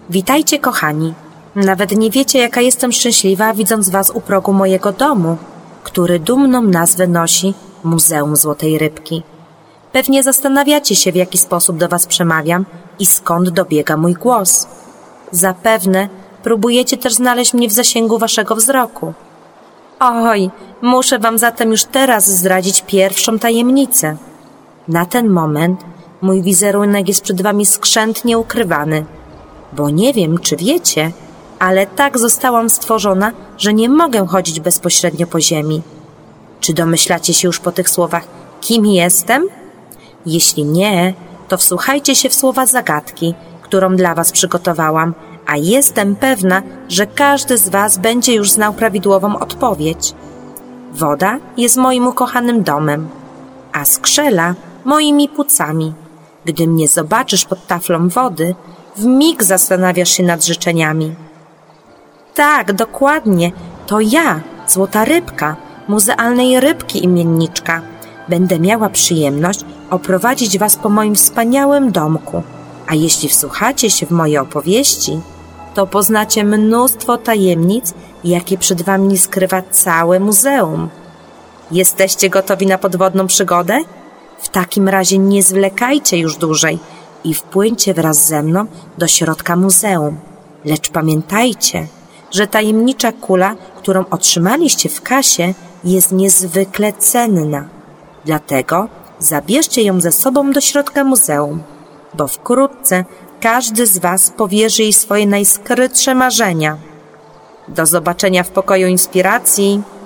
Witajcie, kochani. Nawet nie wiecie, jaka jestem szczęśliwa, widząc was u progu mojego domu, który dumną nazwę nosi Muzeum Złotej Rybki. Pewnie zastanawiacie się, w jaki sposób do was przemawiam i skąd dobiega mój głos. Zapewne próbujecie też znaleźć mnie w zasięgu waszego wzroku. Oj, muszę wam zatem już teraz zdradzić pierwszą tajemnicę. Na ten moment mój wizerunek jest przed wami skrzętnie ukrywany, bo nie wiem, czy wiecie, ale tak zostałam stworzona, że nie mogę chodzić bezpośrednio po ziemi. Czy domyślacie się już po tych słowach, kim jestem? Jeśli nie, to wsłuchajcie się w słowa zagadki, którą dla was przygotowałam, a jestem pewna, że każdy z was będzie już znał prawidłową odpowiedź. Woda jest moim ukochanym domem, a skrzela moimi płucami. Gdy mnie zobaczysz pod taflą wody, wmig zastanawiasz się nad życzeniami. Tak, dokładnie, to ja, Złota Rybka, muzealnej rybki imienniczka. Będę miała przyjemność oprowadzić was po moim wspaniałym domku, a jeśli wsłuchacie się w moje opowieści, to poznacie mnóstwo tajemnic, jakie przed wami skrywa całe muzeum. Jesteście gotowi na podwodną przygodę? W takim razie nie zwlekajcie już dłużej i wpłyńcie wraz ze mną do środka muzeum. Lecz pamiętajcie, że tajemnicza kula, którą otrzymaliście w kasie, jest niezwykle cenna. Dlatego zabierzcie ją ze sobą do środka muzeum, bo wkrótce każdy z was powierzy jej swoje najskrytsze marzenia. Do zobaczenia w pokoju inspiracji.